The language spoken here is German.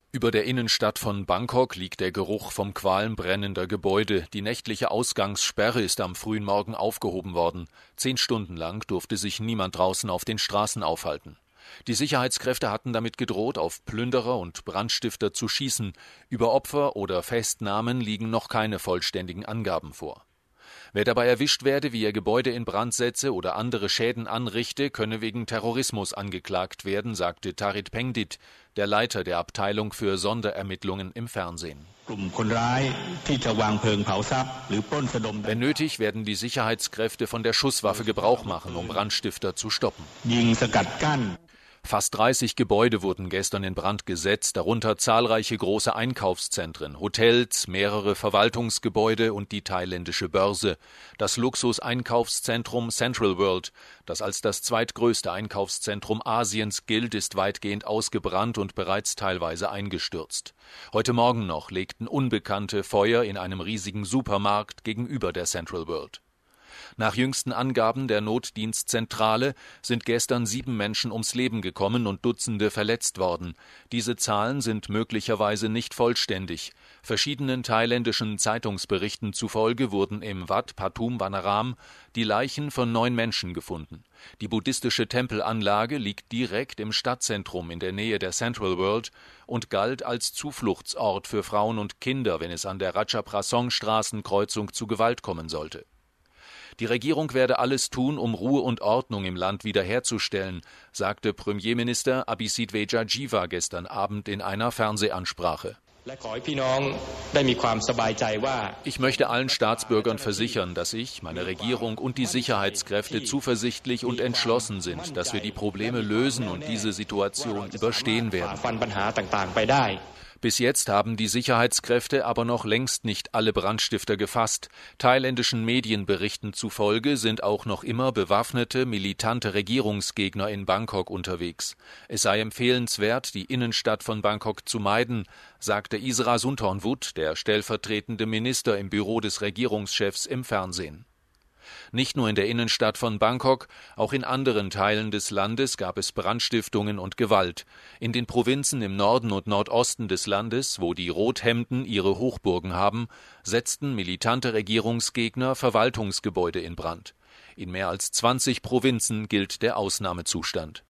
Über der Innenstadt von Bangkok liegt der Geruch vom Qualm brennender Gebäude. Die nächtliche Ausgangssperre ist am frühen Morgen aufgehoben worden. 10 Stunden lang durfte sich niemand draußen auf den Straßen aufhalten. Die Sicherheitskräfte hatten damit gedroht, auf Plünderer und Brandstifter zu schießen. Über Opfer oder Festnahmen liegen noch keine vollständigen Angaben vor. Wer dabei erwischt werde, wie er Gebäude in Brand setze oder andere Schäden anrichte, könne wegen Terrorismus angeklagt werden, sagte Tarit Pengdit, der Leiter der Abteilung für Sonderermittlungen im Fernsehen. Wenn nötig, werden die Sicherheitskräfte von der Schusswaffe Gebrauch machen, um Brandstifter zu stoppen. Fast 30 Gebäude wurden gestern in Brand gesetzt, darunter zahlreiche große Einkaufszentren, Hotels, mehrere Verwaltungsgebäude und die thailändische Börse. Das Luxus-Einkaufszentrum Central World, das als das zweitgrößte Einkaufszentrum Asiens gilt, ist weitgehend ausgebrannt und bereits teilweise eingestürzt. Heute Morgen noch legten Unbekannte Feuer in einem riesigen Supermarkt gegenüber der Central World. Nach jüngsten Angaben der Notdienstzentrale sind gestern 7 Menschen ums Leben gekommen und Dutzende verletzt worden. Diese Zahlen sind möglicherweise nicht vollständig. Verschiedenen thailändischen Zeitungsberichten zufolge wurden im Wat Pathum Wanaram die Leichen von 9 Menschen gefunden. Die buddhistische Tempelanlage liegt direkt im Stadtzentrum in der Nähe der Central World und galt als Zufluchtsort für Frauen und Kinder, wenn es an der Ratchaprasong-Straßenkreuzung zu Gewalt kommen sollte. Die Regierung werde alles tun, um Ruhe und Ordnung im Land wiederherzustellen, sagte Premierminister Abhisit Vejjajiva gestern Abend in einer Fernsehansprache. Ich möchte allen Staatsbürgern versichern, dass ich, meine Regierung und die Sicherheitskräfte zuversichtlich und entschlossen sind, dass wir die Probleme lösen und diese Situation überstehen werden. Bis jetzt haben die Sicherheitskräfte aber noch längst nicht alle Brandstifter gefasst. Thailändischen Medienberichten zufolge sind auch noch immer bewaffnete, militante Regierungsgegner in Bangkok unterwegs. Es sei empfehlenswert, die Innenstadt von Bangkok zu meiden, sagte Isra Sunthornwut, der stellvertretende Minister im Büro des Regierungschefs, im Fernsehen. Nicht nur in der Innenstadt von Bangkok, auch in anderen Teilen des Landes gab es Brandstiftungen und Gewalt. In den Provinzen im Norden und Nordosten des Landes, wo die Rothemden ihre Hochburgen haben, setzten militante Regierungsgegner Verwaltungsgebäude in Brand. In mehr als 20 Provinzen gilt der Ausnahmezustand.